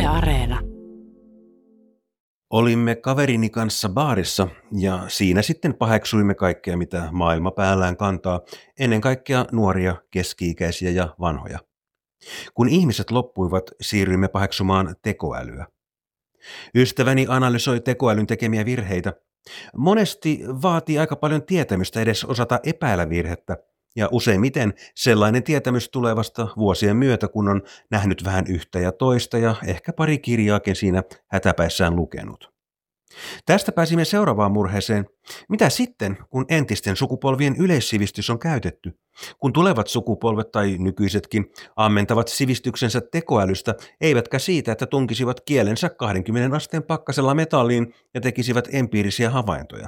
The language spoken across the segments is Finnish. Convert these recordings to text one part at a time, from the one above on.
Areena. Olimme kaverini kanssa baarissa ja siinä sitten paheksuimme kaikkea, mitä maailma päällään kantaa, ennen kaikkea nuoria, keski-ikäisiä ja vanhoja. Kun ihmiset loppuivat, siirryimme paheksumaan tekoälyä. Ystäväni analysoi tekoälyn tekemiä virheitä. Monesti vaatii aika paljon tietämystä edes osata epäillä virhettä, ja useimmiten sellainen tietämys tulee vasta vuosien myötä, kun on nähnyt vähän yhtä ja toista ja ehkä pari kirjaakin siinä hätäpäissään lukenut. Tästä pääsimme seuraavaan murheeseen. Mitä sitten, kun entisten sukupolvien yleissivistys on käytetty? Kun tulevat sukupolvet tai nykyisetkin ammentavat sivistyksensä tekoälystä, eivätkä siitä, että tunkisivat kielensä 20 asteen pakkasella metalliin ja tekisivät empiirisiä havaintoja.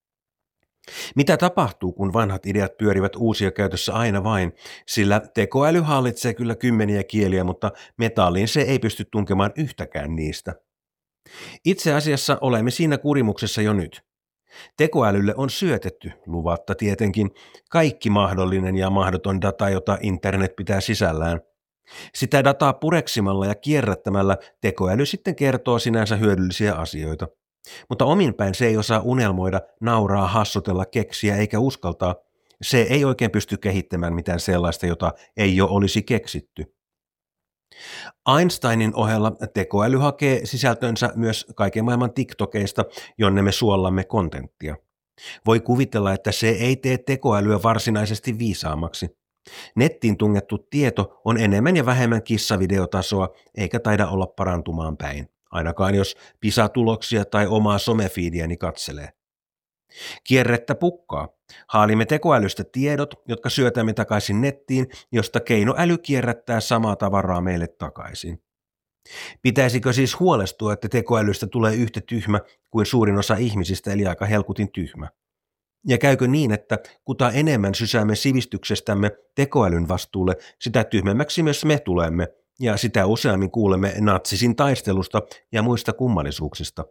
Mitä tapahtuu, kun vanhat ideat pyörivät uusia käytössä aina vain, sillä tekoäly hallitsee kyllä kymmeniä kieliä, mutta metalliin se ei pysty tunkemaan yhtäkään niistä. Itse asiassa olemme siinä kurimuksessa jo nyt. Tekoälylle on syötetty, luvatta tietenkin, kaikki mahdollinen ja mahdoton data, jota internet pitää sisällään. Sitä dataa pureksimalla ja kierrättämällä tekoäly sitten kertoo sinänsä hyödyllisiä asioita. Mutta ominpäin se ei osaa unelmoida, nauraa, hassutella, keksiä eikä uskaltaa. Se ei oikein pysty kehittämään mitään sellaista, jota ei jo olisi keksitty. Einsteinin ohella tekoäly hakee sisältönsä myös kaiken maailman TikTokeista, jonne me suollamme kontenttia. Voi kuvitella, että se ei tee tekoälyä varsinaisesti viisaammaksi. Nettiin tungettu tieto on enemmän ja vähemmän kissavideotasoa, eikä taida olla parantumaan päin, ainakaan jos PISA-tuloksia tai omaa somefiidiäni katselee. Kierrettä pukkaa. Haalimme tekoälystä tiedot, jotka syötämme takaisin nettiin, josta keinoäly kierrättää samaa tavaraa meille takaisin. Pitäisikö siis huolestua, että tekoälystä tulee yhtä tyhmä kuin suurin osa ihmisistä, eli aika helkutin tyhmä? Ja käykö niin, että kuta enemmän sysäämme sivistyksestämme tekoälyn vastuulle, sitä tyhmemmäksi myös me tulemme, ja sitä useammin kuulemme natsisin taistelusta ja muista kummallisuuksista.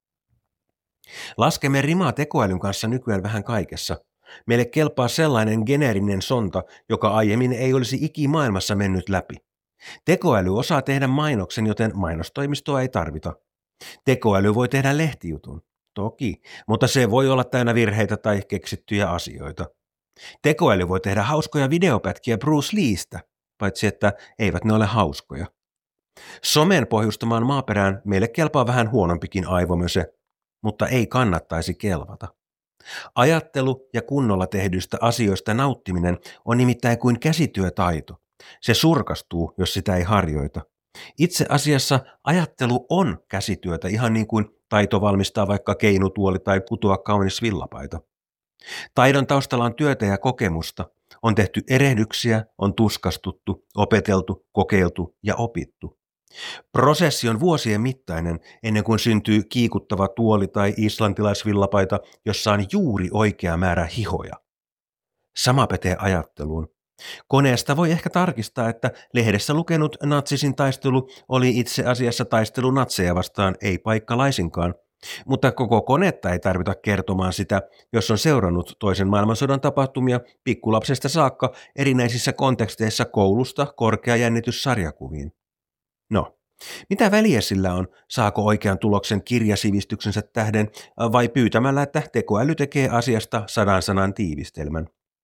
Laskemme rimaa tekoälyn kanssa nykyään vähän kaikessa. Meille kelpaa sellainen geneerinen sonta, joka aiemmin ei olisi ikimaailmassa mennyt läpi. Tekoäly osaa tehdä mainoksen, joten mainostoimistoa ei tarvita. Tekoäly voi tehdä lehtijutun. Toki, mutta se voi olla täynnä virheitä tai keksittyjä asioita. Tekoäly voi tehdä hauskoja videopätkiä Bruce Leestä, paitsi että eivät ne ole hauskoja. Somen pohjustamaan maaperään meille kelpaa vähän huonompikin aivomöse, mutta ei kannattaisi kelvata. Ajattelu ja kunnolla tehdyistä asioista nauttiminen on nimittäin kuin käsityötaito. Se surkastuu, jos sitä ei harjoita. Itse asiassa ajattelu on käsityötä, ihan niin kuin taito valmistaa vaikka keinutuoli tai kutoa kaunis villapaita. Taidon taustalla on työtä ja kokemusta. On tehty erehdyksiä, on tuskastuttu, opeteltu, kokeiltu ja opittu. Prosessi on vuosien mittainen ennen kuin syntyy kiikuttava tuoli tai islantilaisvillapaita, jossa on juuri oikea määrä hihoja. Sama pätee ajatteluun. Koneesta voi ehkä tarkistaa, että lehdessä lukenut natsisin taistelu oli itse asiassa taistelu natseja vastaan, ei paikkalaisinkaan. Mutta koko konetta ei tarvita kertomaan sitä, jos on seurannut toisen maailmansodan tapahtumia pikkulapsesta saakka erinäisissä konteksteissa koulusta korkeajännityssarjakuviin. No, mitä väliä sillä on, saako oikean tuloksen kirjasivistyksensä tähden vai pyytämällä, että tekoäly tekee asiasta 100 sanan tiivistelmän?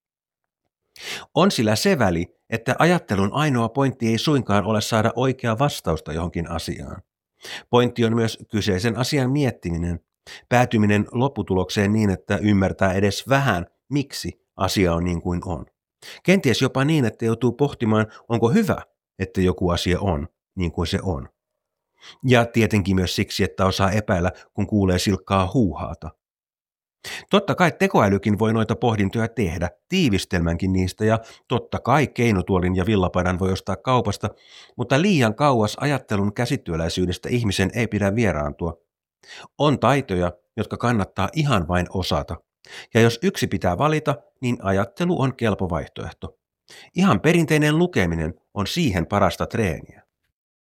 On sillä se väli, että ajattelun ainoa pointti ei suinkaan ole saada oikeaa vastausta johonkin asiaan. Pointti on myös kyseisen asian miettiminen, päätyminen lopputulokseen niin, että ymmärtää edes vähän, miksi asia on niin kuin on. Kenties jopa niin, että joutuu pohtimaan, onko hyvä, että joku asia on niin kuin se on. Ja tietenkin myös siksi, että osaa epäillä, kun kuulee silkkaa huuhaata. Totta kai tekoälykin voi noita pohdintoja tehdä, tiivistelmänkin niistä, ja totta kai keinutuolin ja villapaidan voi ostaa kaupasta, mutta liian kauas ajattelun käsityöläisyydestä ihmisen ei pidä vieraantua. On taitoja, jotka kannattaa ihan vain osata, ja jos yksi pitää valita, niin ajattelu on kelpo vaihtoehto. Ihan perinteinen lukeminen on siihen parasta treeniä.